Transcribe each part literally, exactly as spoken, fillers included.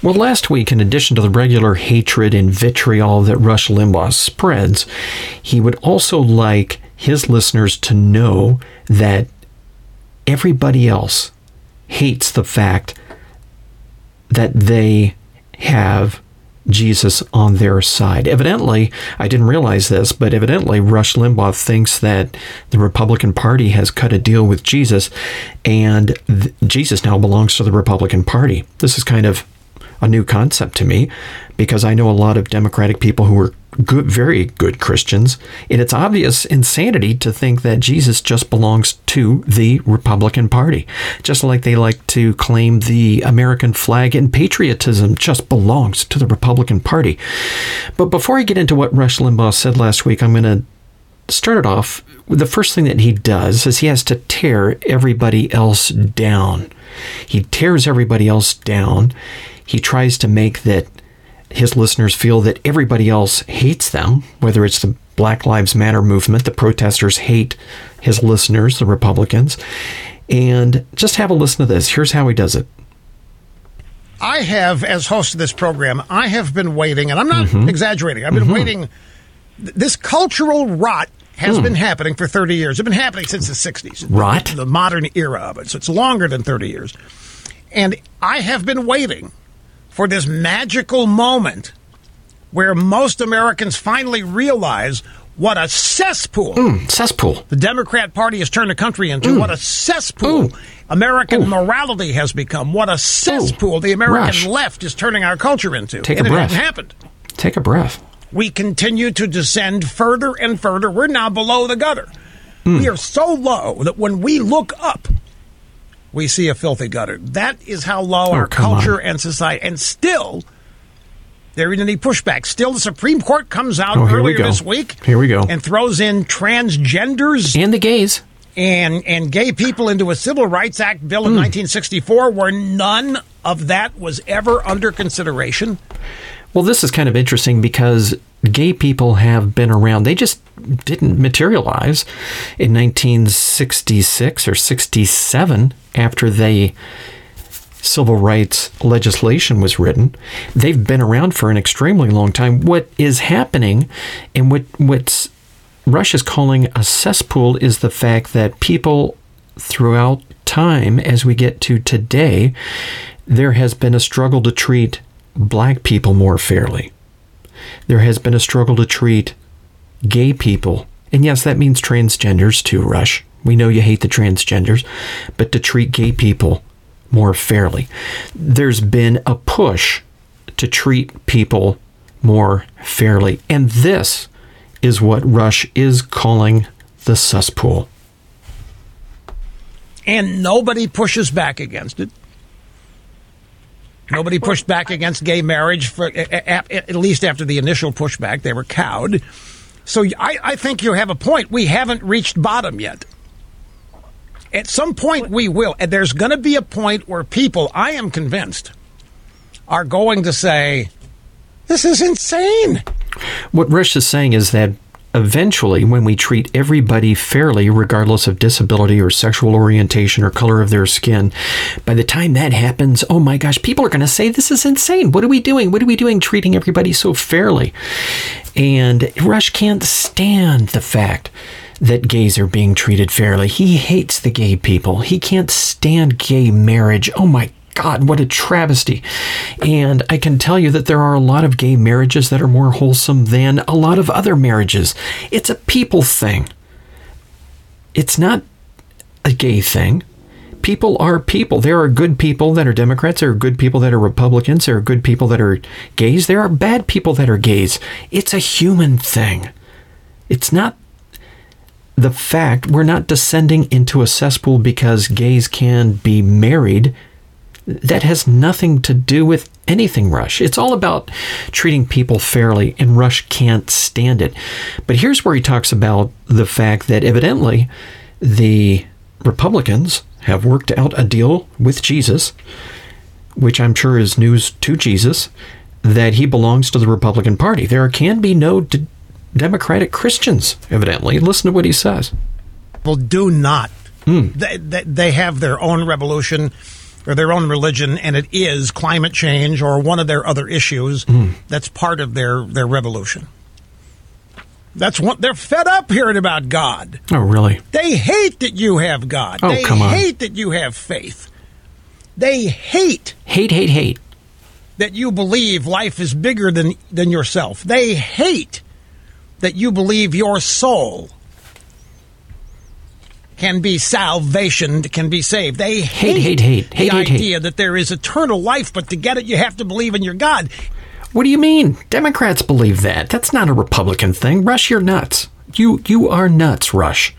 Well, last week, in addition to the regular hatred and vitriol that Rush Limbaugh spreads, he would also like his listeners to know that everybody else hates the fact that they have Jesus on their side. Evidently, I didn't realize this, but evidently Rush Limbaugh thinks that the Republican Party has cut a deal with Jesus, and th- Jesus now belongs to the Republican Party. This is kind of a new concept to me, because I know a lot of Democratic people who are good, very good Christians, and it's obvious insanity to think that Jesus just belongs to the Republican Party, just like they like to claim the American flag and patriotism just belongs to the Republican Party. But before I get into what Rush Limbaugh said last week, I'm going to start it off with the first thing that he does is he has to tear everybody else down. He tears everybody else down. He tries to make that his listeners feel that everybody else hates them, whether it's the Black Lives Matter movement, the protesters hate his listeners, the Republicans. And just have a listen to this. Here's how he does it. I have, as host of this program, I have been waiting, and I'm not mm-hmm. exaggerating, I've been mm-hmm. waiting. This cultural rot has mm. been happening for thirty years. It's been happening since the sixties. Rot? The, the modern era of it. So it's longer than thirty years. And I have been waiting for this magical moment where most Americans finally realize what a cesspool, mm, cesspool the Democrat Party has turned the country into, mm. what a cesspool Ooh. American Ooh. morality has become, what a cesspool Ooh. the American Rush. left is turning our culture into. Take and a it breath. hasn't happened. Take a breath. We continue to descend further and further. We're now below the gutter. Mm. We are so low that when we look up, we see a filthy gutter. That is how low oh, our culture on. and society. And still, there isn't any pushback. Still, the Supreme Court comes out oh, here earlier we go. this week. Here we go. And throws in transgenders. And the gays. And, and gay people into a Civil Rights Act bill in mm. nineteen sixty-four, where none of that was ever under consideration. Well, this is kind of interesting because gay people have been around. They just didn't materialize in nineteen sixty-six or sixty-seven after the civil rights legislation was written. They've been around for an extremely long time. What is happening and what what's Rush is calling a cesspool is the fact that people throughout time, as we get to today, there has been a struggle to treat black people more fairly. There has been a struggle to treat gay people, and yes, that means transgenders too, Rush. We know you hate the transgenders, but to treat gay people more fairly. There's been a push to treat people more fairly, and this is what Rush is calling the cesspool. And nobody pushes back against it. Nobody pushed back against gay marriage, for at least after the initial pushback. They were cowed. So I, I think you have a point. We haven't reached bottom yet. At some point we will. And there's going to be a point where people, I am convinced, are going to say, this is insane. What Rush is saying is that eventually, when we treat everybody fairly, regardless of disability or sexual orientation or color of their skin, by the time that happens, oh my gosh, people are going to say, this is insane. What are we doing? What are we doing treating everybody so fairly? And Rush can't stand the fact that gays are being treated fairly. He hates the gay people. He can't stand gay marriage. Oh my God, what a travesty. And I can tell you that there are a lot of gay marriages that are more wholesome than a lot of other marriages. It's a people thing. It's not a gay thing. People are people. There are good people that are Democrats. There are good people that are Republicans. There are good people that are gays. There are bad people that are gays. It's a human thing. It's not the fact we're not descending into a cesspool because gays can be married. That has nothing to do with anything, Rush. It's all about treating people fairly, and Rush can't stand it. But here's where he talks about the fact that evidently the Republicans have worked out a deal with Jesus, which I'm sure is news to Jesus, that he belongs to the Republican Party. There can be no d- Democratic Christians, evidently. Listen to what he says. Well, do not. Mm. They, they, they have their own revolution. or their own religion, and it is climate change or one of their other issues mm. that's part of their, their revolution. That's what they're fed up hearing about God. Oh, really? They hate that you have God. Oh, they come on. hate that you have faith. They hate. Hate, hate, hate. That you believe life is bigger than, than yourself. They hate that you believe your soul can be salvation, can be saved. They hate, hate, hate, hate, hate the hate, idea hate. that there is eternal life, but to get it, you have to believe in your God. What do you mean? Democrats believe that. That's not a Republican thing. Rush, you're nuts. You you are nuts, Rush.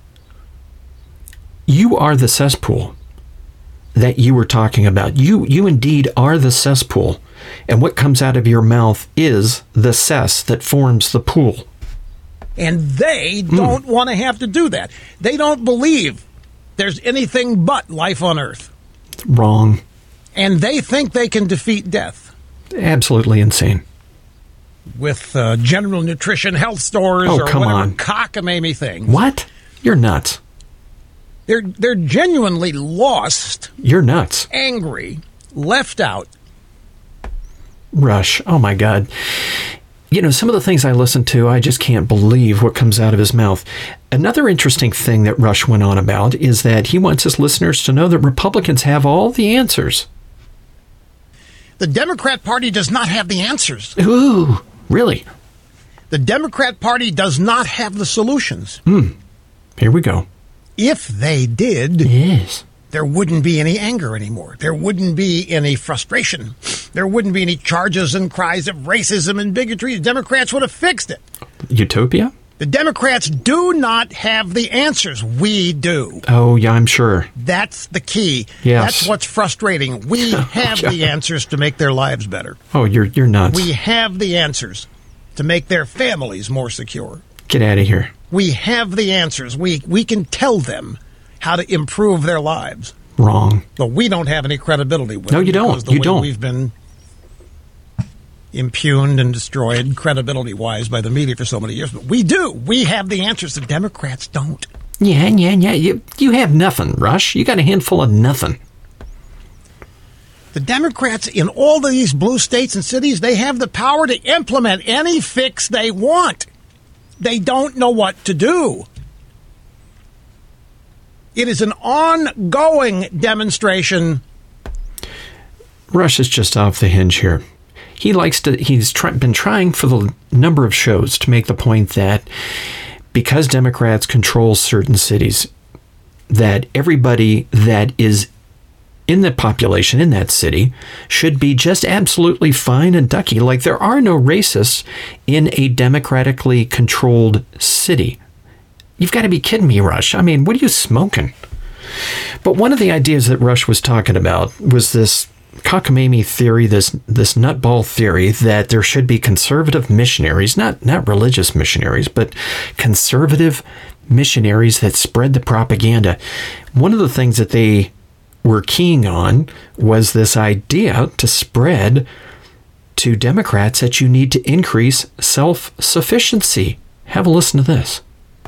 You are the cesspool that you were talking about. You you indeed are the cesspool. And what comes out of your mouth is the cess that forms the pool. And they don't mm. want to have to do that. They don't believe there's anything but life on Earth. Wrong. And they think they can defeat death. Absolutely insane. With uh, general nutrition health stores oh, or come whatever on. cockamamie things. What? You're nuts. They're they're genuinely lost. You're nuts. Angry, left out. Rush. Oh my God. You know, some of the things I listen to, I just can't believe what comes out of his mouth. Another interesting thing that Rush went on about is that he wants his listeners to know that Republicans have all the answers. The Democrat Party does not have the answers. Ooh, really? The Democrat Party does not have the solutions. Hmm. Here we go. If they did, yes, there wouldn't be any anger anymore. There wouldn't be any frustration. There wouldn't be any charges and cries of racism and bigotry. The Democrats would have fixed it. Utopia? The Democrats do not have the answers. We do. Oh, yeah, I'm sure. That's the key. Yes. That's what's frustrating. We have yeah. the answers to make their lives better. Oh, you're you're nuts. We have the answers to make their families more secure. Get out of here. We have the answers. We we can tell them how to improve their lives. Wrong. But we don't have any credibility with no, them. you don't. The you way don't. We've been impugned and destroyed credibility-wise by the media for so many years. But we do. We have the answers. The Democrats don't. Yeah, yeah, yeah. You, you have nothing, Rush. You got a handful of nothing. The Democrats in all of these blue states and cities, they have the power to implement any fix they want. They don't know what to do. It is an ongoing demonstration. Rush is just off the hinge here. He likes to, he's try, been trying for the number of shows to make the point that because Democrats control certain cities, that everybody that is in the population in that city should be just absolutely fine and ducky. Like there are no racists in a democratically controlled city. You've got to be kidding me, Rush. I mean, what are you smoking? But one of the ideas that Rush was talking about was this cockamamie theory, this this nutball theory that there should be conservative missionaries, not not religious missionaries, but conservative missionaries that spread the propaganda. One of the things that they were keying on was this idea to spread to Democrats that you need to increase self-sufficiency. Have a listen to this.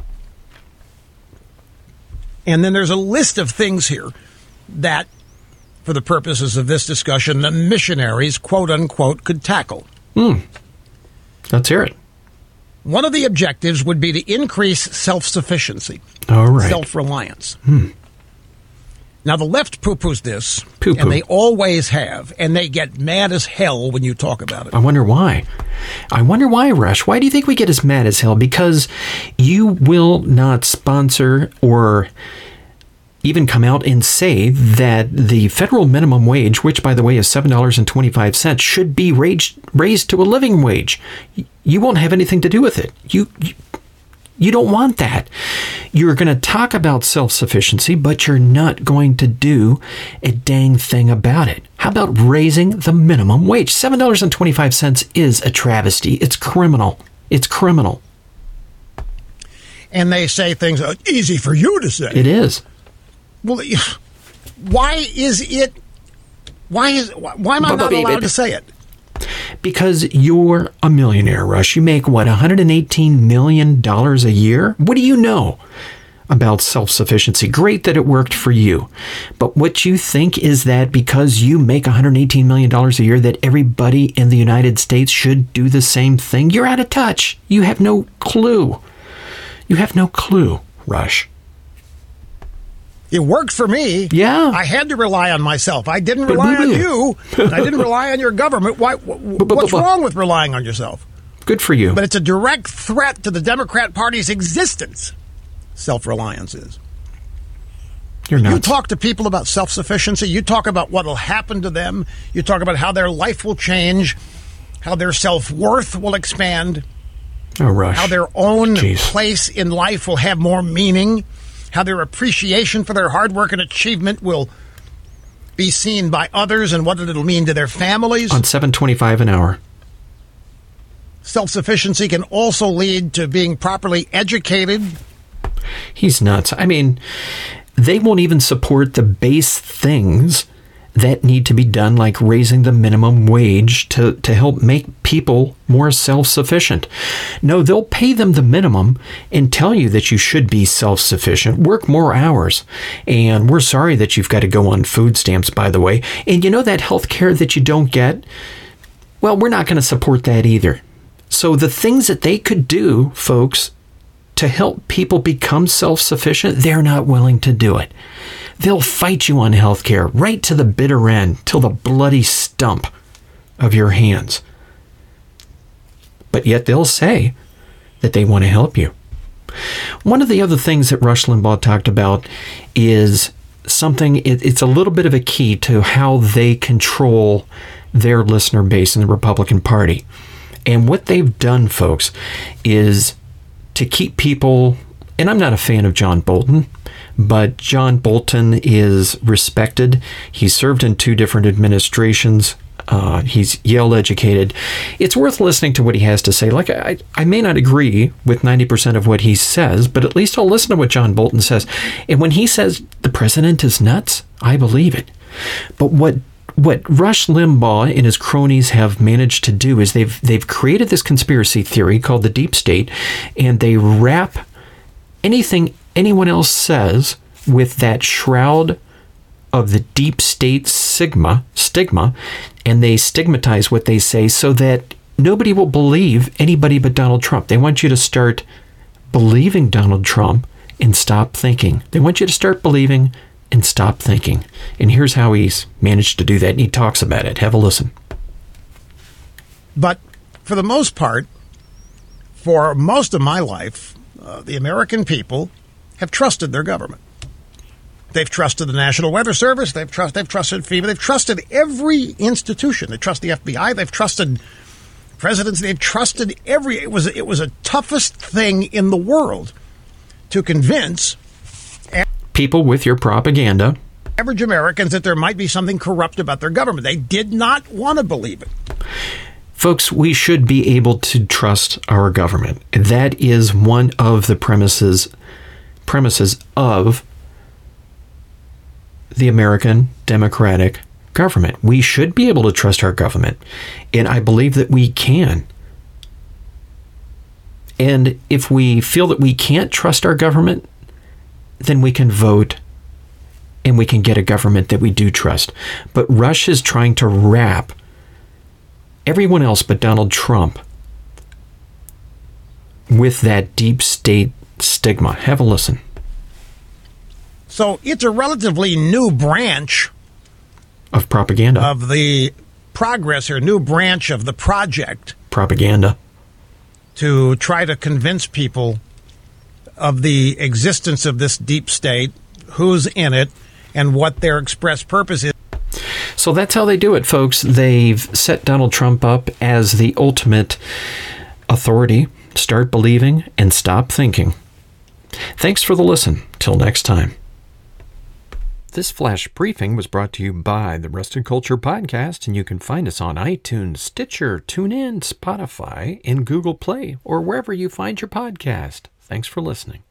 And then there's a list of things here that, for the purposes of this discussion, the missionaries, quote unquote, could tackle. Hmm. Let's hear it. One of the objectives would be to increase self-sufficiency, all right, self-reliance. Hmm. Now, the left poo-poos this, Poo-poo. and they always have, and they get mad as hell when you talk about it. I wonder why. I wonder why, Rush. Why do you think we get as mad as hell? Because you will not sponsor or even come out and say that the federal minimum wage, which, by the way, is seven dollars and twenty-five cents, should be raised, raised to a living wage. You won't have anything to do with it. You... you You don't want that. You're going to talk about self-sufficiency, but you're not going to do a dang thing about it. How about raising the minimum wage? seven dollars and twenty-five cents is a travesty. It's criminal. It's criminal. And they say things, oh, easy for you to say. It is. Well, why is it, why is, why am I not allowed to say it? Because you're a millionaire, Rush. You make, what, one hundred eighteen million dollars a year? What do you know about self-sufficiency. Great that it worked for you. But what you think is that because you make one hundred eighteen million dollars a year, that everybody in the United States should do the same thing? You're out of touch. You have no clue. You have no clue, Rush. It worked for me. Yeah. I had to rely on myself. I didn't rely on you. I didn't rely on your government. Why? What's wrong with relying on yourself? Good for you. But it's a direct threat to the Democrat Party's existence. Self-reliance is. You're nuts. You talk to people about self-sufficiency. You talk about what will happen to them. You talk about how their life will change, how their self-worth will expand, oh, Rush. how their own Jeez. place in life will have more meaning, how their appreciation for their hard work and achievement will be seen by others, and what it'll mean to their families. On seven twenty-five an hour. Self-sufficiency can also lead to being properly educated. He's nuts. I mean, they won't even support the base things that need to be done, like raising the minimum wage to, to help make people more self-sufficient. No, they'll pay them the minimum and tell you that you should be self-sufficient, work more hours. And we're sorry that you've got to go on food stamps, by the way. And you know that health care that you don't get? Well, we're not going to support that either. So the things that they could do, folks, to help people become self-sufficient, they're not willing to do it. They'll fight you on health care right to the bitter end, till the bloody stump of your hands. But yet they'll say that they want to help you. One of the other things that Rush Limbaugh talked about is something, it, it's a little bit of a key to how they control their listener base in the Republican Party. And what they've done, folks, is to keep people, and I'm not a fan of John Bolton, but John Bolton is respected. He served in two different administrations. Uh, he's Yale educated. It's worth listening to what he has to say. Like, I, I may not agree with ninety percent of what he says, but at least I'll listen to what John Bolton says. And when he says the president is nuts, I believe it. But what What Rush Limbaugh and his cronies have managed to do is they've they've created this conspiracy theory called the Deep State, and they wrap anything anyone else says with that shroud of the Deep State sigma, stigma, and they stigmatize what they say so that nobody will believe anybody but Donald Trump. They want you to start believing Donald Trump and stop thinking. They want you to start believing and stop thinking. And here's how he's managed to do that. And he talks about it. Have a listen. But for the most part, for most of my life, uh, the American people have trusted their government. They've trusted the National Weather Service. They've, trust, they've trusted FEMA. They've trusted every institution. They trust the F B I. They've trusted presidents. They've trusted every... It was, it was the toughest thing in the world to convince people with your propaganda, average Americans, that there might be something corrupt about their government. They did not want to believe it. Folks, we should be able to trust our government. That is one of the premises premises of the American democratic government. We should be able to trust our government, and I believe that we can. And if we feel that we can't trust our government, then we can vote and we can get a government that we do trust. But Rush is trying to wrap everyone else but Donald Trump with that deep state stigma. Have a listen. So it's a relatively new branch of propaganda, of the progress, or new branch of the project propaganda, to try to convince people of the existence of this deep state, who's in it, and what their express purpose is. So that's how they do it, folks. They've set Donald Trump up as the ultimate authority. Start believing and stop thinking. Thanks for the listen. Till next time. This flash briefing was brought to you by the Rusted Culture Podcast, and you can find us on iTunes, Stitcher, TuneIn, Spotify, and Google Play, or wherever you find your podcast. Thanks for listening.